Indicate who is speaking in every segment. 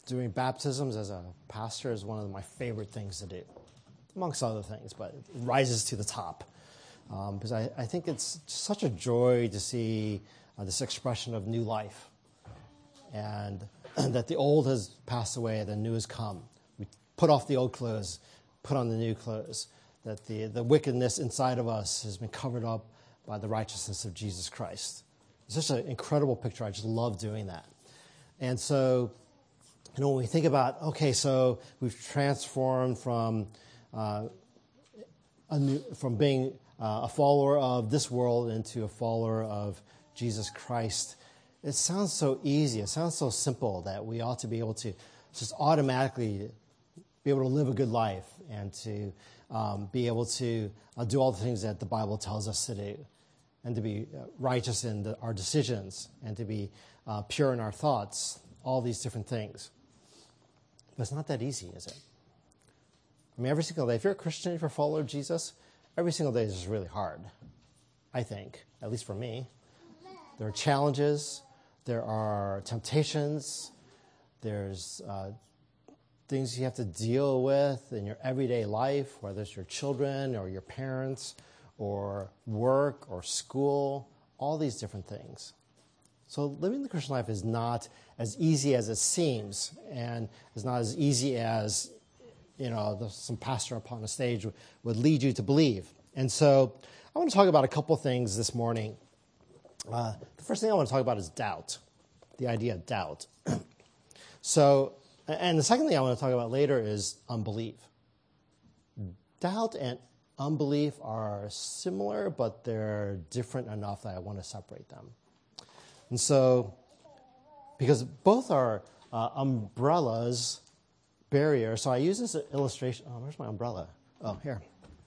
Speaker 1: doing baptisms as a pastor is one of my favorite things to do, amongst other things, but it rises to the top. Because I think it's such a joy to see this expression of new life, and that the old has passed away, the new has come. We put off the old clothes, put on the new clothes, that the wickedness inside of us has been covered up by the righteousness of Jesus Christ. It's such an incredible picture. I just love doing that. And so, when we think about, okay, so we've transformed from being a follower of this world into a follower of Jesus Christ. It sounds so easy. It sounds so simple that we ought to be able to just automatically be able to live a good life and to be able to do all the things that the Bible tells us to do, and to be righteous in our decisions, and to be pure in our thoughts, all these different things. But it's not that easy, is it? I mean, every single day, if you're a Christian, if you're a follower of Jesus, every single day is just really hard, I think, at least for me. There are challenges, there are temptations, there's things you have to deal with in your everyday life, whether it's your children or your parents or work or school, all these different things. So living the Christian life is not as easy as it seems, and is not as easy as, some pastor up on the stage would lead you to believe. And so I want to talk about a couple things this morning. The first thing I want to talk about is doubt, the idea of doubt. And the second thing I want to talk about later is unbelief. Doubt and unbelief are similar, but they're different enough that I want to separate them. And so, because both are umbrellas, barriers, so I use this illustration. Oh, where's my umbrella? Oh, here.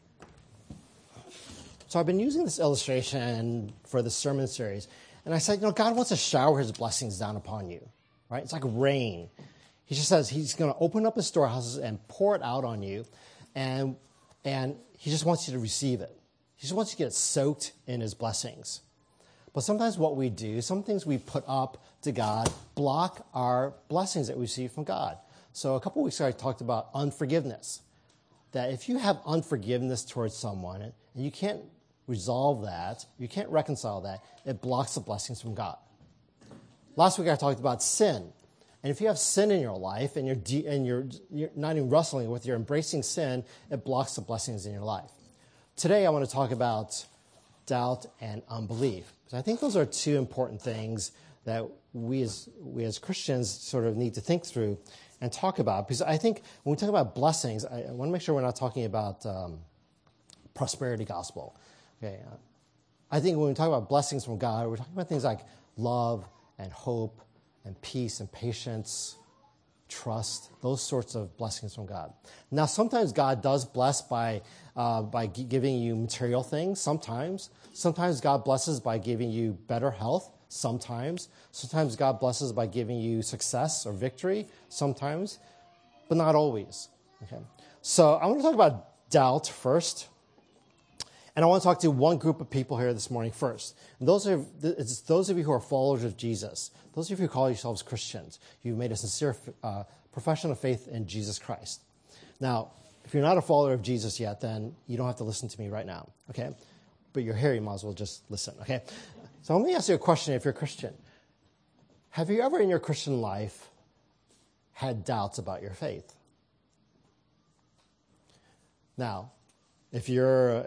Speaker 1: So I've been using this illustration for the sermon series. And I said, God wants to shower his blessings down upon you, right? It's like rain. He just says he's going to open up his storehouses and pour it out on you. And he just wants you to receive it. He just wants you to get soaked in his blessings. But sometimes what we do, some things we put up to God, block our blessings that we receive from God. So a couple of weeks ago, I talked about unforgiveness. That if you have unforgiveness towards someone, and you can't resolve that, you can't reconcile that, it blocks the blessings from God. Last week, I talked about sin. And if you have sin in your life, and you're not even wrestling with, you're embracing sin, it blocks the blessings in your life. Today, I want to talk about doubt and unbelief. Because I think those are two important things that we as Christians sort of need to think through and talk about. Because I think when we talk about blessings, I want to make sure we're not talking about prosperity gospel. Okay, I think when we talk about blessings from God, we're talking about things like love and hope and peace and patience, trust, those sorts of blessings from God. Now, sometimes God does bless by giving you material things, sometimes. Sometimes God blesses by giving you better health, sometimes. Sometimes God blesses by giving you success or victory, sometimes, but not always. Okay. So I want to talk about doubt first. And I want to talk to one group of people here this morning first. And it's those of you who are followers of Jesus, those of you who call yourselves Christians. You've made a sincere profession of faith in Jesus Christ. Now, if you're not a follower of Jesus yet, then you don't have to listen to me right now, okay? But you're here, you might as well just listen, okay? So let me ask you a question if you're a Christian. Have you ever in your Christian life had doubts about your faith? Now, if you're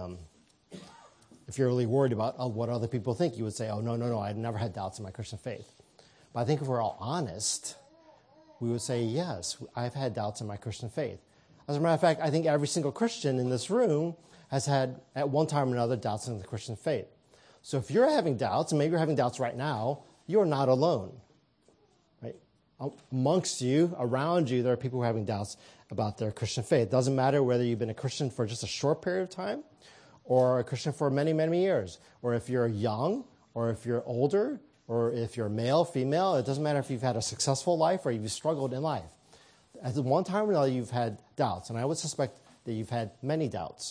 Speaker 1: really worried about what other people think, you would say, oh, no, I've never had doubts in my Christian faith. But I think if we're all honest, we would say, yes, I've had doubts in my Christian faith. As a matter of fact, I think every single Christian in this room has had, at one time or another, doubts in the Christian faith. So if you're having doubts, and maybe you're having doubts right now, you're not alone. Right? Amongst you, around you, there are people who are having doubts about their Christian faith. It doesn't matter whether you've been a Christian for just a short period of time or a Christian for many, many years, or if you're young, or if you're older, or if you're male, female. It doesn't matter if you've had a successful life or you've struggled in life. At one time or another, you've had doubts, and I would suspect that you've had many doubts.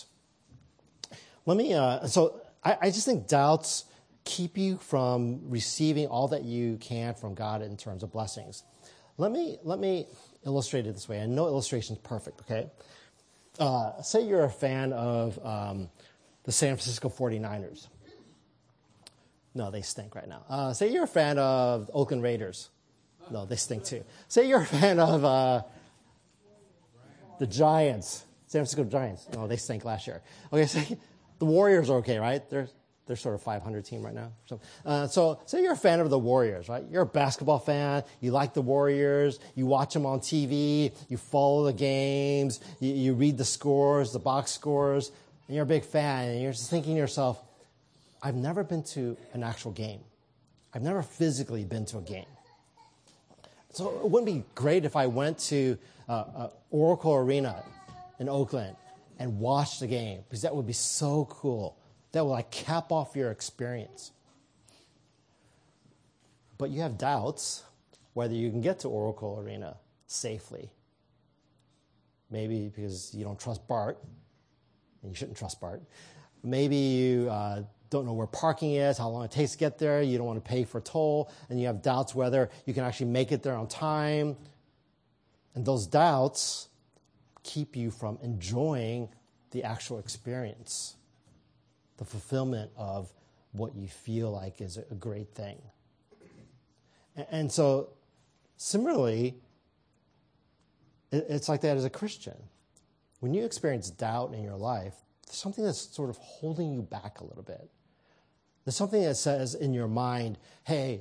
Speaker 1: I just think doubts keep you from receiving all that you can from God in terms of blessings. Let me illustrate it this way. And no illustration is perfect, okay? Say you're a fan of the San Francisco 49ers. No, they stink right now. Say you're a fan of Oakland Raiders. No, they stink too. Say you're a fan of the Giants, San Francisco Giants. No, they stink last year. Okay, say the Warriors are okay, right? They're sort of 500 team right now. So say you're a fan of the Warriors, right? You're a basketball fan. You like the Warriors. You watch them on TV. You follow the games. You read the scores, the box scores, and you're a big fan. And you're just thinking to yourself, I've never been to an actual game. I've never physically been to a game. So it wouldn't be great if I went to Oracle Arena in Oakland and watched the game, because that would be so cool. That will cap off your experience. But you have doubts whether you can get to Oracle Arena safely. Maybe because you don't trust Bart, and you shouldn't trust Bart. Maybe you don't know where parking is, how long it takes to get there. You don't want to pay for toll, and you have doubts whether you can actually make it there on time. And those doubts keep you from enjoying the actual experience, the fulfillment of what you feel like is a great thing. And so, similarly, it's like that as a Christian. When you experience doubt in your life, there's something that's sort of holding you back a little bit. There's something that says in your mind, hey,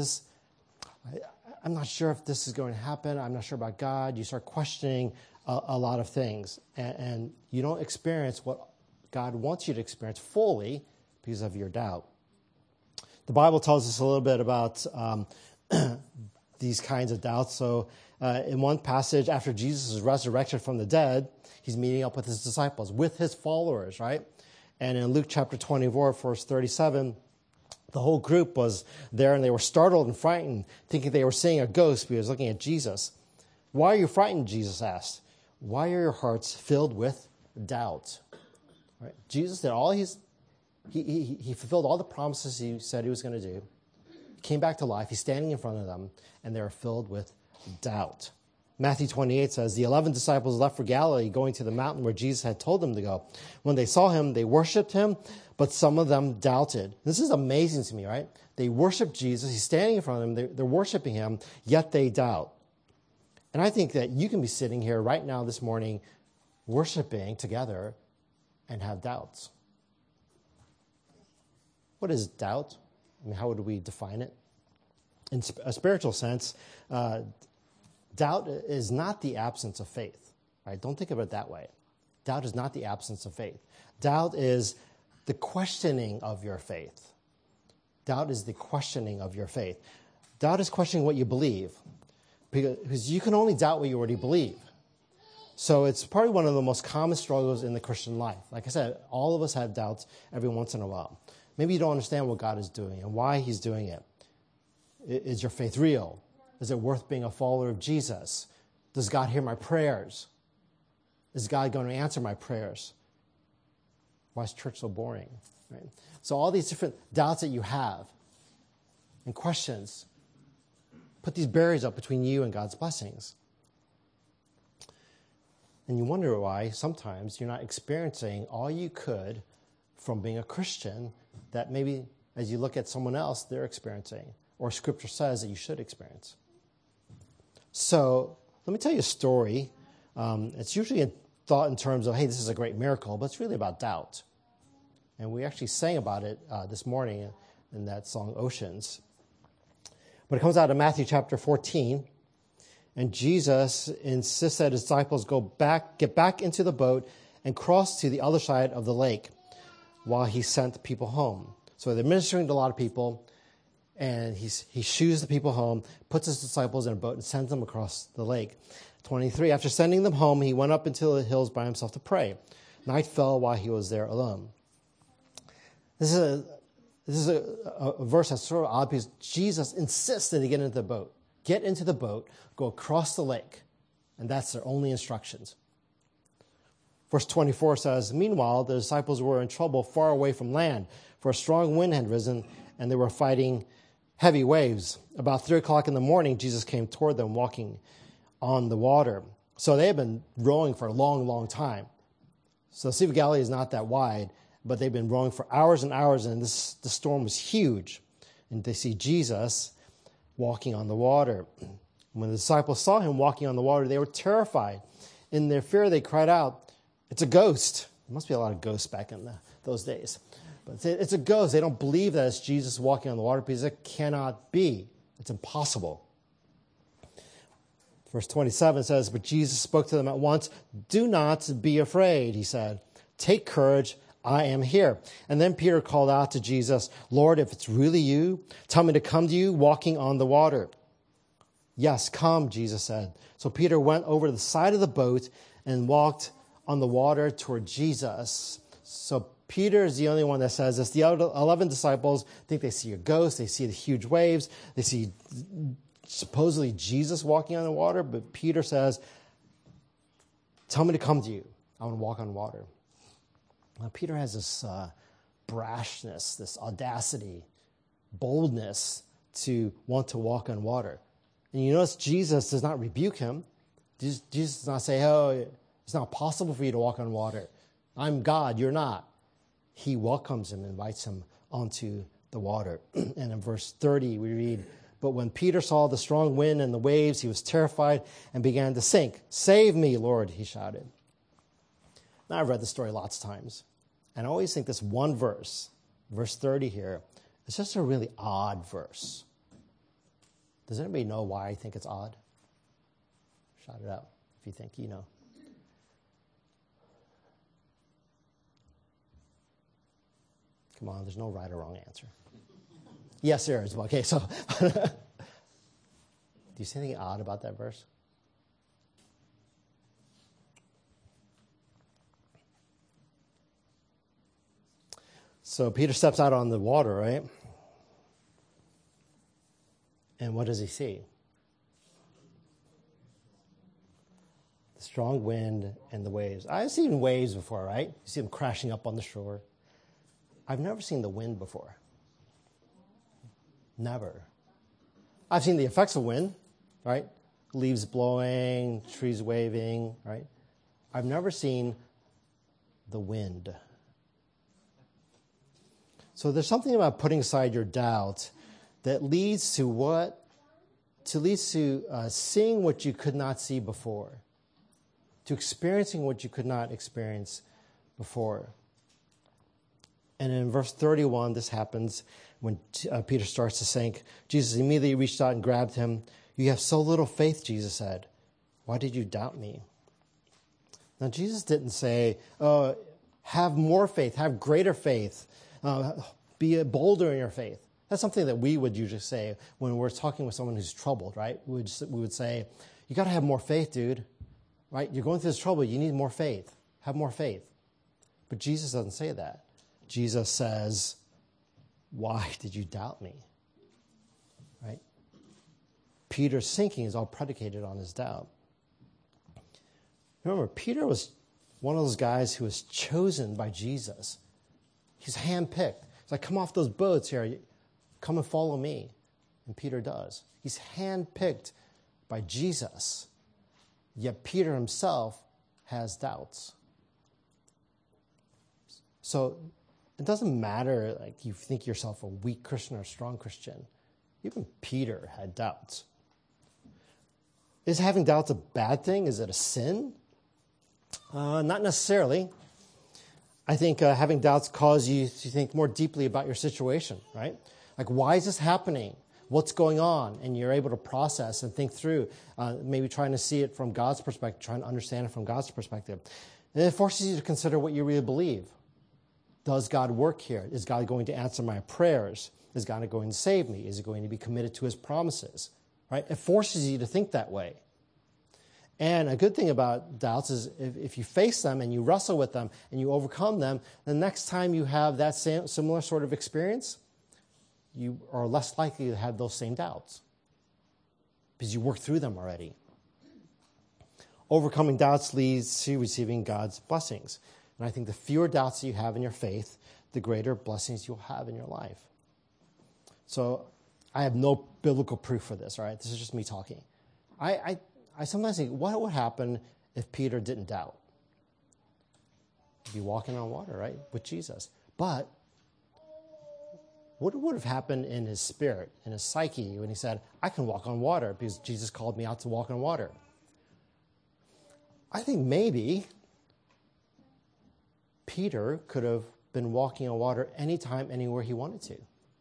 Speaker 1: I'm not sure if this is going to happen. I'm not sure about God. You start questioning a lot of things, and you don't experience what God wants you to experience fully because of your doubt. The Bible tells us a little bit about these kinds of doubts. So in one passage, after Jesus is resurrected from the dead, he's meeting up with his disciples, with his followers, right? And in Luke chapter 24, verse 37, the whole group was there, and they were startled and frightened, thinking they were seeing a ghost because looking at Jesus. Why are you frightened? Jesus asked. Why are your hearts filled with doubt? Right? Jesus did all he fulfilled all the promises he said he was going to do. He came back to life. He's standing in front of them, and they're filled with doubt. Matthew 28 says, the 11 disciples left for Galilee, going to the mountain where Jesus had told them to go. When they saw him, they worshiped him, but some of them doubted. This is amazing to me, right? They worship Jesus. He's standing in front of them. They're worshiping him, yet they doubt. And I think that you can be sitting here right now this morning worshiping together and have doubts. What is doubt? I mean, how would we define it? In a spiritual sense, doubt is not the absence of faith. Right? Don't think of it that way. Doubt is not the absence of faith. Doubt is the questioning of your faith. Doubt is the questioning of your faith. Doubt is questioning what you believe, because you can only doubt what you already believe. So it's probably one of the most common struggles in the Christian life. Like I said, all of us have doubts every once in a while. Maybe you don't understand what God is doing and why he's doing it. Is your faith real? Is it worth being a follower of Jesus? Does God hear my prayers? Is God going to answer my prayers? Why is church so boring? Right? So all these different doubts that you have and questions put these barriers up between you and God's blessings. And you wonder why sometimes you're not experiencing all you could from being a Christian that maybe as you look at someone else, they're experiencing, or Scripture says that you should experience. So let me tell you a story. It's usually thought in terms of, hey, this is a great miracle, but it's really about doubt. And we actually sang about it this morning in that song, Oceans. But it comes out of Matthew chapter 14. And Jesus insists that his disciples get back into the boat and cross to the other side of the lake while he sent people home. So they're ministering to a lot of people, and he shoos the people home, puts his disciples in a boat, and sends them across the lake. 23, after sending them home, he went up into the hills by himself to pray. Night fell while he was there alone. This is a verse that's sort of odd because Jesus insists that they get into the boat. Get into the boat, go across the lake. And that's their only instructions. Verse 24 says, meanwhile, the disciples were in trouble far away from land, for a strong wind had risen, and they were fighting heavy waves. About 3 o'clock in the morning, Jesus came toward them walking on the water. So they had been rowing for a long, long time. So the Sea of Galilee is not that wide, but they've been rowing for hours and hours, and the storm was huge. And they see Jesus walking on the water. When the disciples saw him walking on the water, they were terrified. In their fear, they cried out, "It's a ghost." There must be a lot of ghosts back in those days. But it's a ghost. They don't believe that it's Jesus walking on the water because it cannot be. It's impossible. Verse 27 says, "But Jesus spoke to them at once. 'Do not be afraid,' he said. 'Take courage, I am here.' And then Peter called out to Jesus, 'Lord, if it's really you, tell me to come to you walking on the water.' 'Yes, come,' Jesus said. So Peter went over to the side of the boat and walked on the water toward Jesus." So Peter is the only one that says this. The other 11 disciples think they see a ghost. They see the huge waves. They see supposedly Jesus walking on the water. But Peter says, "Tell me to come to you. I want to walk on water." Now, Peter has this brashness, this audacity, boldness to want to walk on water. And you notice Jesus does not rebuke him. Jesus does not say, "Oh, it's not possible for you to walk on water. I'm God, you're not." He welcomes him, invites him onto the water. And in verse 30, we read, "But when Peter saw the strong wind and the waves, he was terrified and began to sink. 'Save me, Lord,' he shouted." Now, I've read the story lots of times, and I always think this one verse, verse 30 here, is just a really odd verse. Does anybody know why I think it's odd? Shout it out if you think you know. Come on, there's no right or wrong answer. Yes, there is. Okay, so do you see anything odd about that verse? So Peter steps out on the water, right? And what does he see? The strong wind and the waves. I've seen waves before, right? You see them crashing up on the shore. I've never seen the wind before. Never. I've seen the effects of wind, right? Leaves blowing, trees waving, right? I've never seen the wind. So there's something about putting aside your doubt that leads to what? Leads to seeing what you could not see before, to experiencing what you could not experience before. And in verse 31, this happens when Peter starts to sink. Jesus immediately reached out and grabbed him. "You have so little faith," Jesus said. "Why did you doubt me?" Now, Jesus didn't say, "Oh, have more faith, have greater faith, be bolder in your faith." That's something that we would usually say when we're talking with someone who's troubled, right? We would say, "You got to have more faith, dude, right? You're going through this trouble. You need more faith. Have more faith." But Jesus doesn't say that. Jesus says, "Why did you doubt me?" Right? Peter's sinking is all predicated on his doubt. Remember, Peter was one of those guys who was chosen by Jesus. He's handpicked. It's like, "Come off those boats here. Come and follow me." And Peter does. He's handpicked by Jesus. Yet Peter himself has doubts. So it doesn't matter like you think yourself a weak Christian or a strong Christian. Even Peter had doubts. Is having doubts a bad thing? Is it a sin? Not necessarily. I think having doubts cause you to think more deeply about your situation, right? Like, why is this happening? What's going on? And you're able to process and think through, maybe trying to see it from God's perspective, trying to understand it from God's perspective. And it forces you to consider what you really believe. Does God work here? Is God going to answer my prayers? Is God going to save me? Is he going to be committed to his promises? Right? It forces you to think that way. And a good thing about doubts is if you face them and you wrestle with them and you overcome them, the next time you have that similar sort of experience, you are less likely to have those same doubts because you worked through them already. Overcoming doubts leads to receiving God's blessings. And I think the fewer doubts that you have in your faith, the greater blessings you'll have in your life. So I have no biblical proof for this, all right? This is just me talking. I sometimes think, what would happen if Peter didn't doubt? He'd be walking on water, right, with Jesus. But what would have happened in his spirit, in his psyche, when he said, I can walk on water because Jesus called me out to walk on water? I think maybe Peter could have been walking on water anytime, anywhere he wanted to.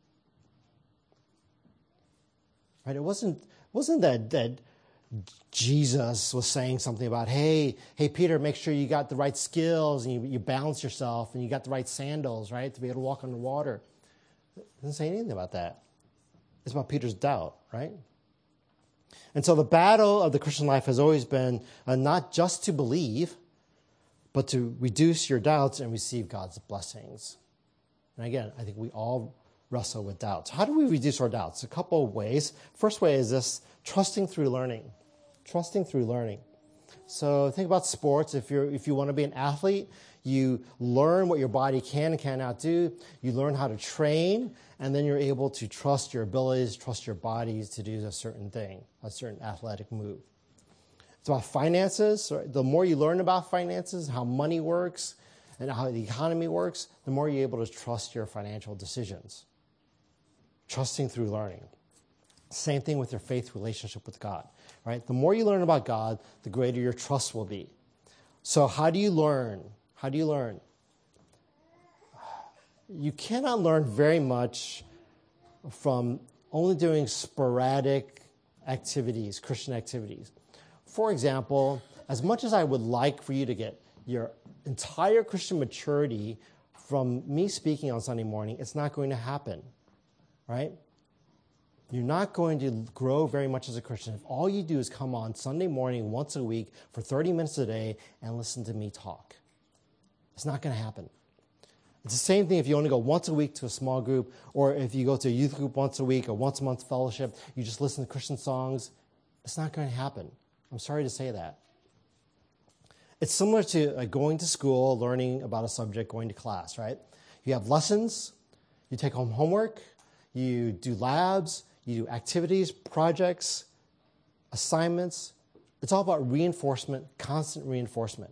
Speaker 1: Right? It wasn't that Jesus was saying something about, hey, Peter, make sure you got the right skills and you balance yourself and you got the right sandals, right, to be able to walk on the water. It doesn't say anything about that. It's about Peter's doubt, right? And so the battle of the Christian life has always been not just to believe, but to reduce your doubts and receive God's blessings. And again, I think we all wrestle with doubts. How do we reduce our doubts? A couple of ways. First way is this: trusting through learning. Trusting through learning. So think about sports. If you want to be an athlete, you learn what your body can and cannot do. You learn how to train, and then you're able to trust your abilities, trust your bodies to do a certain thing, a certain athletic move. It's about finances. The more you learn about finances, how money works, and how the economy works, the more you're able to trust your financial decisions. Trusting through learning. Same thing with your faith relationship with God, right? The more you learn about God, the greater your trust will be. So how do you learn? How do you learn? You cannot learn very much from only doing sporadic activities, Christian activities. For example, as much as I would like for you to get your entire Christian maturity from me speaking on Sunday morning, it's not going to happen, right? You're not going to grow very much as a Christian if all you do is come on Sunday morning once a week for 30 minutes a day and listen to me talk. It's not going to happen. It's the same thing if you only go once a week to a small group, or if you go to a youth group once a week or once a month fellowship, you just listen to Christian songs. It's not going to happen. I'm sorry to say that. It's similar to going to school, learning about a subject, going to class, right? You have lessons, you take home homework, you do labs, you do activities, projects, assignments. It's all about reinforcement, constant reinforcement.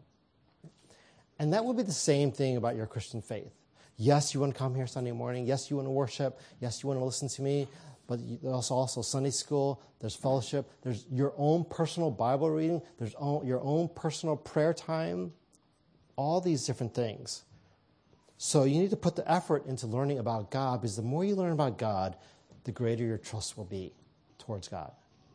Speaker 1: And that would be the same thing about your Christian faith. Yes, you want to come here Sunday morning. Yes, you want to worship. Yes, you want to listen to me. But there's also Sunday school. There's fellowship. There's your own personal Bible reading. There's your own personal prayer time. All these different things. So you need to put the effort into learning about God, because the more you learn about God, the greater your trust will be towards God.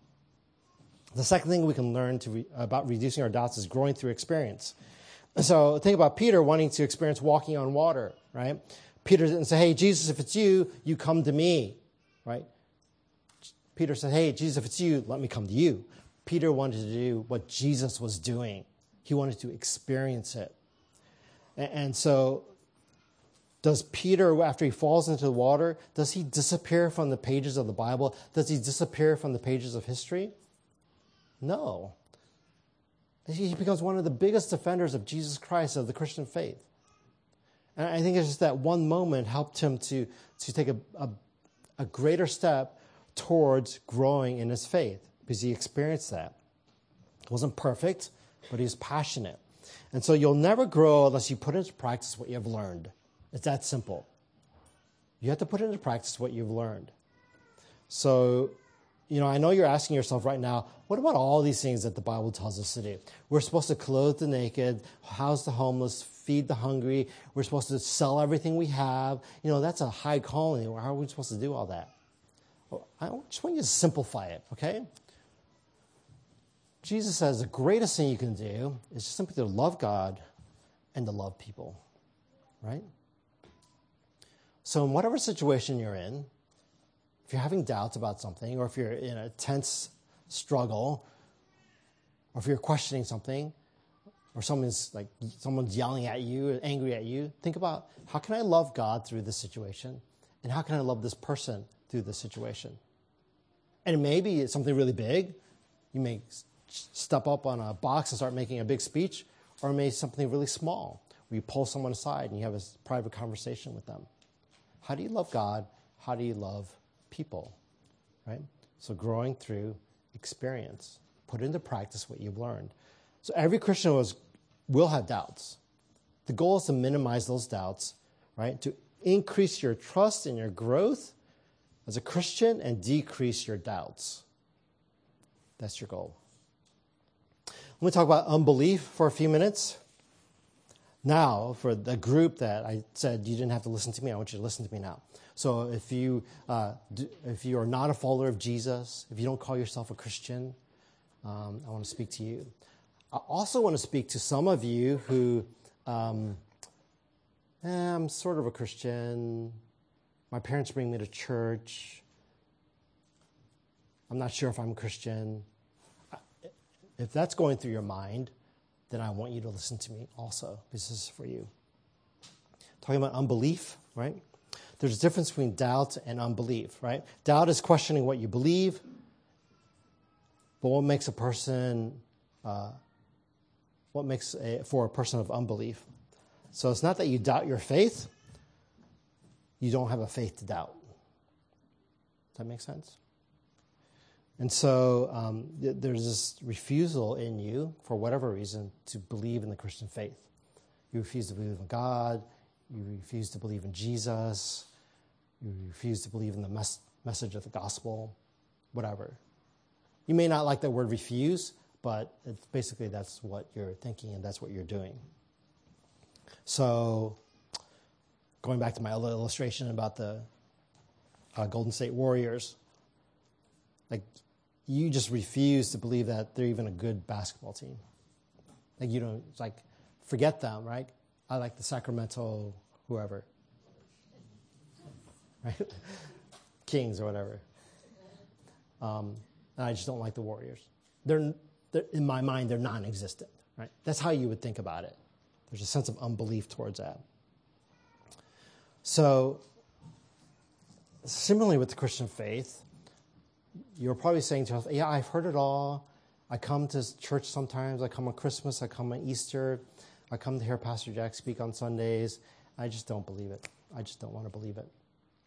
Speaker 1: The second thing we can learn about reducing our doubts is growing through experience. So think about Peter wanting to experience walking on water, right? Peter didn't say, hey, Jesus, if it's you, you come to me, right? Peter said, hey, Jesus, if it's you, let me come to you. Peter wanted to do what Jesus was doing. He wanted to experience it. And so does Peter, after he falls into the water, does he disappear from the pages of the Bible? Does he disappear from the pages of history? No. He becomes one of the biggest defenders of Jesus Christ, of the Christian faith. And I think it's just that one moment helped him to take a greater step towards growing in his faith, because he experienced that. It wasn't perfect, but he was passionate. And so you'll never grow unless you put into practice what you have learned. It's that simple. You have to put into practice what you've learned. So, I know you're asking yourself right now, what about all these things that the Bible tells us to do? We're supposed to clothe the naked, house the homeless, feed the hungry. We're supposed to sell everything we have. That's a high calling. How are we supposed to do all that? Well, I just want you to simplify it, okay? Jesus says the greatest thing you can do is just simply to love God and to love people, right? So in whatever situation you're in, if you're having doubts about something, or if you're in a tense struggle, or if you're questioning something, or someone's yelling at you, angry at you, think about, how can I love God through this situation? And how can I love this person through this situation? And it may be something really big. You may step up on a box and start making a big speech, or it may be something really small, where you pull someone aside and you have a private conversation with them. How do you love God? How do you love people? right? So growing through experience. Put into practice what you've learned. So every Christian will have doubts. The goal is to minimize those doubts, right? To increase your trust and your growth as a Christian and decrease your doubts. That's your goal. Let me talk about unbelief for a few minutes. Now, for the group that I said you didn't have to listen to me, I want you to listen to me now. So if you are not a follower of Jesus, if you don't call yourself a Christian, I want to speak to you. I also want to speak to some of you who, I'm sort of a Christian. My parents bring me to church. I'm not sure if I'm a Christian. If that's going through your mind, then I want you to listen to me also. This is for you. Talking about unbelief, right? There's a difference between doubt and unbelief, right? Doubt is questioning what you believe. But what makes for a person of unbelief? So it's not that you doubt your faith. You don't have a faith to doubt. Does that make sense? And so there's this refusal in you, for whatever reason, to believe in the Christian faith. You refuse to believe in God. You refuse to believe in Jesus. You refuse to believe in the message of the gospel, whatever. You may not like that word refuse, but it's basically that's what you're thinking and that's what you're doing. So going back to my other illustration about the Golden State Warriors, like you just refuse to believe that they're even a good basketball team. Like you don't, it's like, forget them, right? I like the Sacramento whoever, right? Kings or whatever. And I just don't like the Warriors. They're in my mind, they're non-existent, right? That's how you would think about it. There's a sense of unbelief towards that. So, similarly with the Christian faith, you're probably saying to yourself, yeah, I've heard it all. I come to church sometimes. I come on Christmas. I come on Easter. I come to hear Pastor Jack speak on Sundays. I just don't believe it. I just don't want to believe it.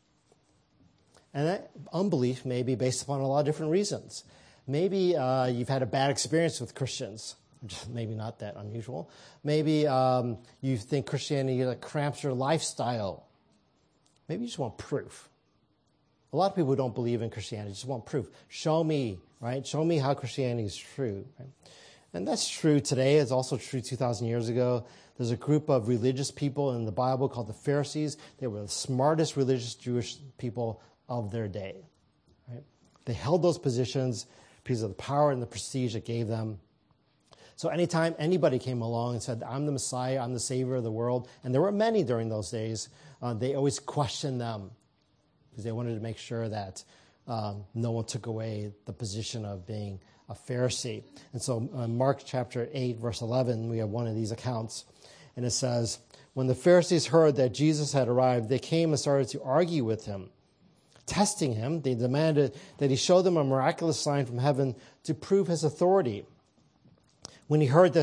Speaker 1: And that unbelief may be based upon a lot of different reasons. Maybe you've had a bad experience with Christians. Maybe not that unusual. Maybe you think Christianity cramps your lifestyle. Maybe you just want proof. A lot of people who don't believe in Christianity just want proof. Show me, right? Show me how Christianity is true. Right? And that's true today. It's also true 2,000 years ago. There's a group of religious people in the Bible called the Pharisees. They were the smartest religious Jewish people of their day. Right? They held those positions because of the power and the prestige it gave them. So anytime anybody came along and said, I'm the Messiah, I'm the Savior of the world, and there were many during those days, they always questioned them because they wanted to make sure that no one took away the position of being a Pharisee. And so Mark chapter 8, verse 11, we have one of these accounts. And it says, when the Pharisees heard that Jesus had arrived, they came and started to argue with him. Testing him, they demanded that he show them a miraculous sign from heaven to prove his authority. When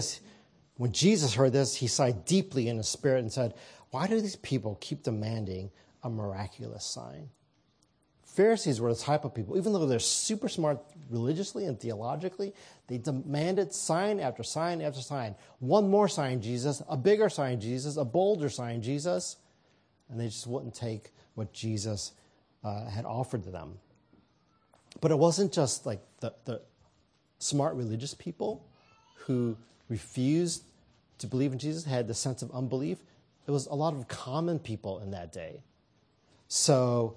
Speaker 1: Jesus heard this, he sighed deeply in his spirit and said, why do these people keep demanding a miraculous sign? Pharisees were the type of people, even though they're super smart religiously and theologically, they demanded sign after sign after sign. One more sign, Jesus, a bigger sign, Jesus, a bolder sign, Jesus. And they just wouldn't take what Jesus had offered to them. But it wasn't just like the smart religious people who refused to believe in Jesus, had the sense of unbelief. It was a lot of common people in that day. So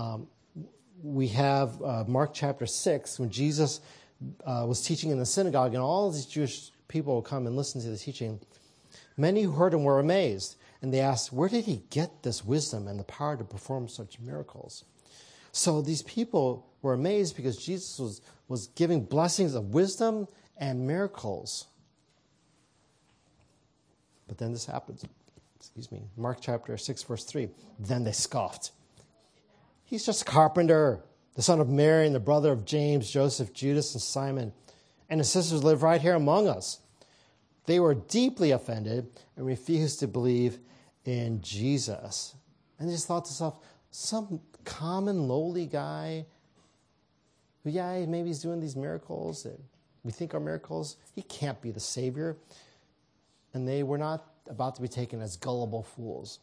Speaker 1: we have Mark chapter 6, when Jesus was teaching in the synagogue, and all of these Jewish people would come and listen to the teaching. Many who heard him were amazed, and they asked, where did he get this wisdom and the power to perform such miracles? So these people were amazed because Jesus was giving blessings of wisdom and miracles. But then this happens. Mark chapter 6, verse 3. Then they scoffed. He's just a carpenter, the son of Mary and the brother of James, Joseph, Judas, and Simon. And his sisters live right here among us. They were deeply offended and refused to believe in Jesus. And they just thought to themselves, some common lowly guy who, yeah, maybe he's doing these miracles that we think are miracles. He can't be the Savior. And they were not about to be taken as gullible fools.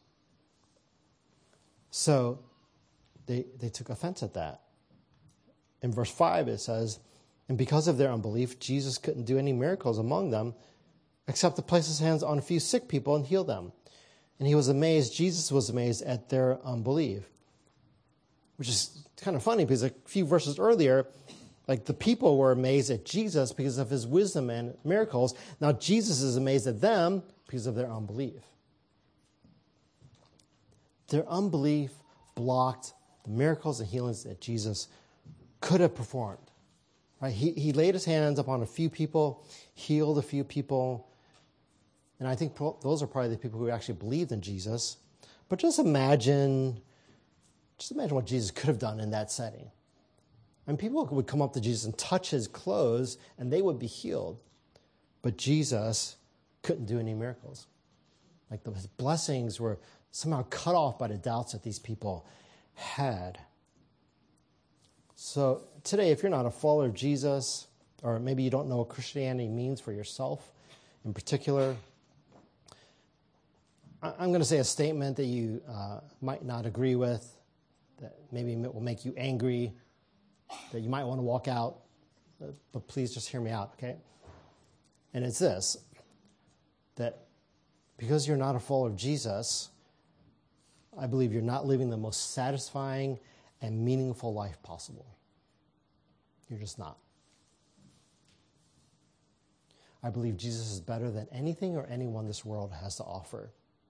Speaker 1: So they took offense at that. In verse 5, it says, and because of their unbelief, Jesus couldn't do any miracles among them except to place his hands on a few sick people and heal them. And he was amazed, Jesus was amazed at their unbelief. Which is kind of funny because a few verses earlier, like the people were amazed at Jesus because of his wisdom and miracles. Now Jesus is amazed at them because of their unbelief. Their unbelief blocked the miracles and healings that Jesus could have performed. Right? He laid his hands upon a few people, healed a few people. And I think those are probably the people who actually believed in Jesus. But just imagine what Jesus could have done in that setting. And people would come up to Jesus and touch his clothes, and they would be healed. But Jesus couldn't do any miracles. Like his blessings were somehow cut off by the doubts that these people had. So today, if you're not a follower of Jesus, or maybe you don't know what Christianity means for yourself in particular, I'm going to say a statement that you might not agree with, that maybe will make you angry, that you might want to walk out, but please just hear me out, okay? And it's this, that because you're not a follower of Jesus, I believe you're not living the most satisfying and meaningful life possible. You're just not. I believe Jesus is better than anything or anyone this world has to offer.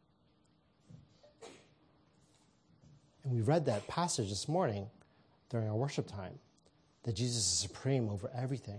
Speaker 1: And we read that passage this morning during our worship time, that Jesus is supreme over everything.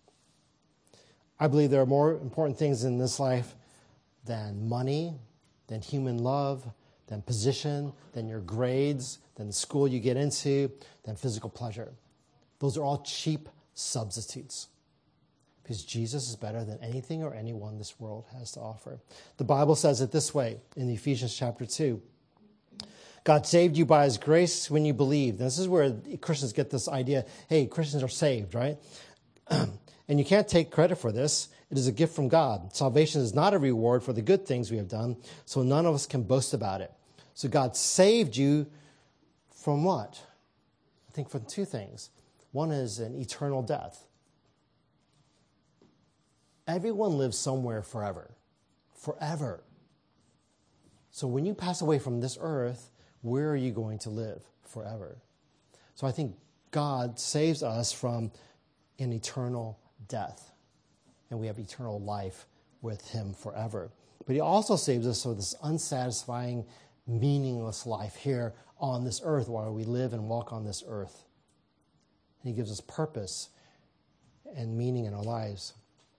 Speaker 1: I believe there are more important things in this life than money, than human love, than position, than your grades, than the school you get into, than physical pleasure. Those are all cheap substitutes, because Jesus is better than anything or anyone this world has to offer. The Bible says it this way in Ephesians chapter 2. God saved you by his grace when you believed. And this is where Christians get this idea, hey, Christians are saved, right? And you can't take credit for this. It is a gift from God. Salvation is not a reward for the good things we have done, so none of us can boast about it. So God saved you from what? I think from two things. One is an eternal death. Everyone lives somewhere forever. Forever. So when you pass away from this earth, where are you going to live forever? So I think God saves us from an eternal death, and we have eternal life with him forever. But he also saves us from this unsatisfying, meaningless life here on this earth while we live and walk on this earth. And he gives us purpose and meaning in our lives.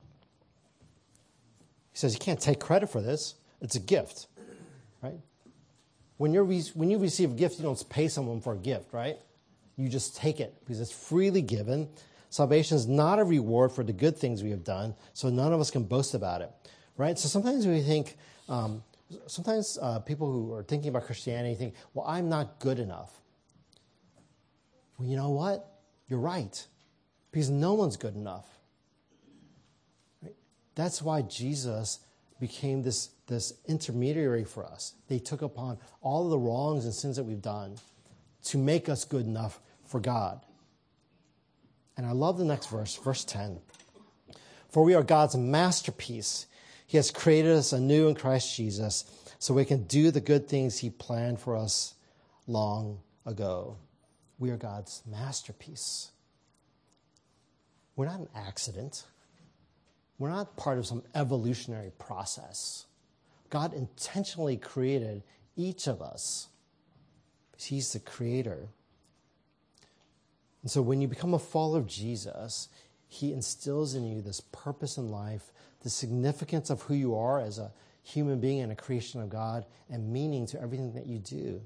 Speaker 1: He says you can't take credit for this. It's a gift, right? When you receive a gift, you don't pay someone for a gift, right? You just take it because it's freely given. Salvation is not a reward for the good things we have done, so none of us can boast about it, right? So sometimes we think, people who are thinking about Christianity think, well, I'm not good enough. Well, you know what? You're right, because no one's good enough. Right? That's why Jesus became this intermediary for us. They took upon all of the wrongs and sins that we've done to make us good enough for God. And I love the next verse, verse 10. For we are God's masterpiece. He has created us anew in Christ Jesus so we can do the good things he planned for us long ago. We are God's masterpiece. We're not an accident. We're not part of some evolutionary process. God intentionally created each of us because he's the creator. And so when you become a follower of Jesus, he instills in you this purpose in life, the significance of who you are as a human being and a creation of God, and meaning to everything that you do.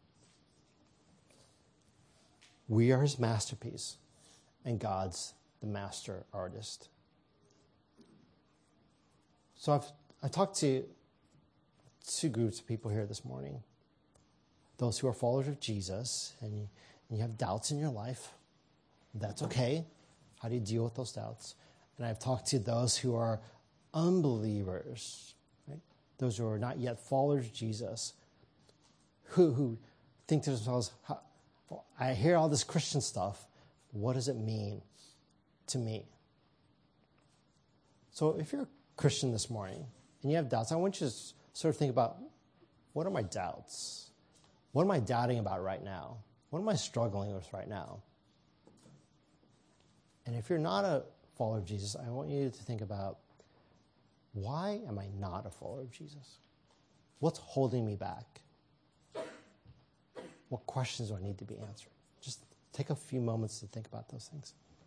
Speaker 1: We are his masterpiece, and God's the master artist. So I've talked to two groups of people here this morning. Those who are followers of Jesus, and you have doubts in your life. That's okay. How do you deal with those doubts? And I've talked to those who are unbelievers, right? Those who are not yet followers of Jesus, who think to themselves, I hear all this Christian stuff. What does it mean to me? So if you're a Christian this morning and you have doubts, I want you to sort of think about, what are my doubts? What am I doubting about right now? What am I struggling with right now? And if you're not a follower of Jesus, I want you to think about, why am I not a follower of Jesus? What's holding me back? What questions do I need to be answered? Just take a few moments to think about those things.